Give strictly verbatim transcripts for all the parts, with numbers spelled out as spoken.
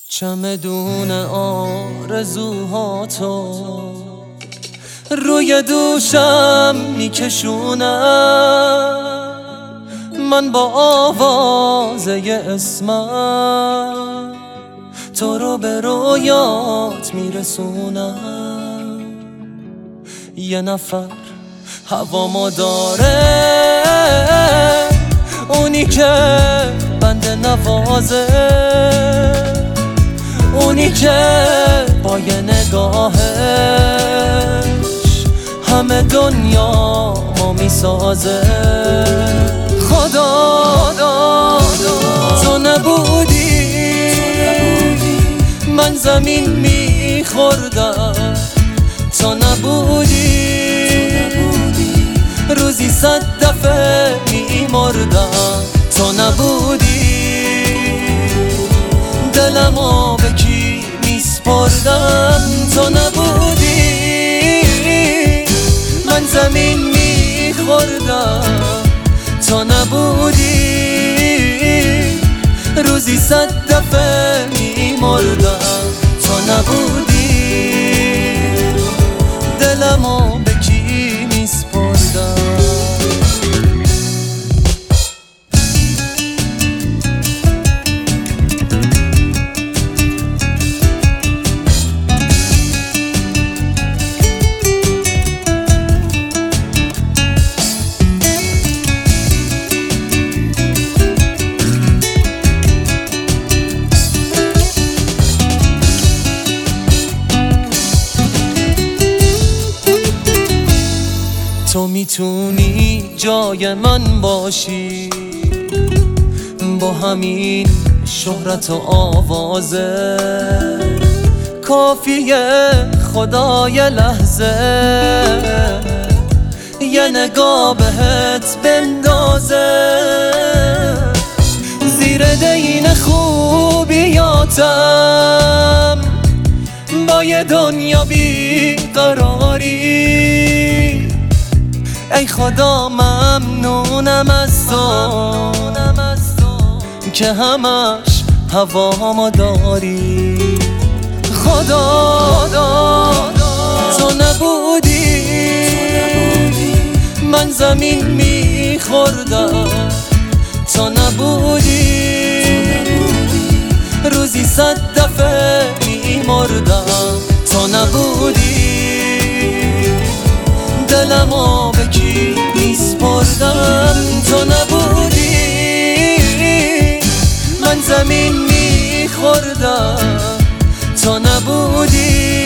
چمدون آرزوهاتو روی دوشم میکشونم، من با آوازه اسمم تو رو به رویات میرسونم. یه نفر هوامو داره، اونی که بنده نوازه، اونی که با یه نگاهش همه دنیا ما میسازه. خدا تو نبودی من زمین میخوردم، تو نبودی روزی صد دفعه میمردم، تو نبودی دلمو به کی میسپردم، تو نبودی من زمین میخوردم، تو نبودی روزی صد دفعه میمردم، تو نبودی دلمو به کی میسپردم. تو میتونی جای من باشی با همین شهرت و آوازه، کافیه خدای لحظه یه نگاه بهت بندازه، زیر دین خوبیاتم با یه دنیا بیقراری. ای خدا ممنونم از تو که همش هوامو داری. خدا تو نبودی من زمین میخوردم، تو نبودی روزی صد دفعه میمردم، تو نبودی دلمو به کی میسپردم، تو نبودی من زمین میخوردم، تو نبودی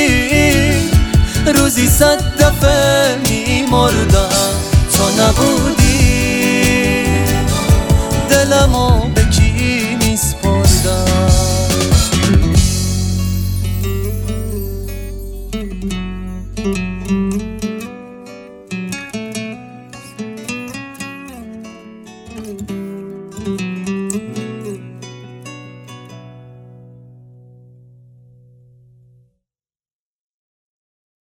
روزی صد دفعه میمردم، تو نبودی دلمو به کی میسپردم. Thank you.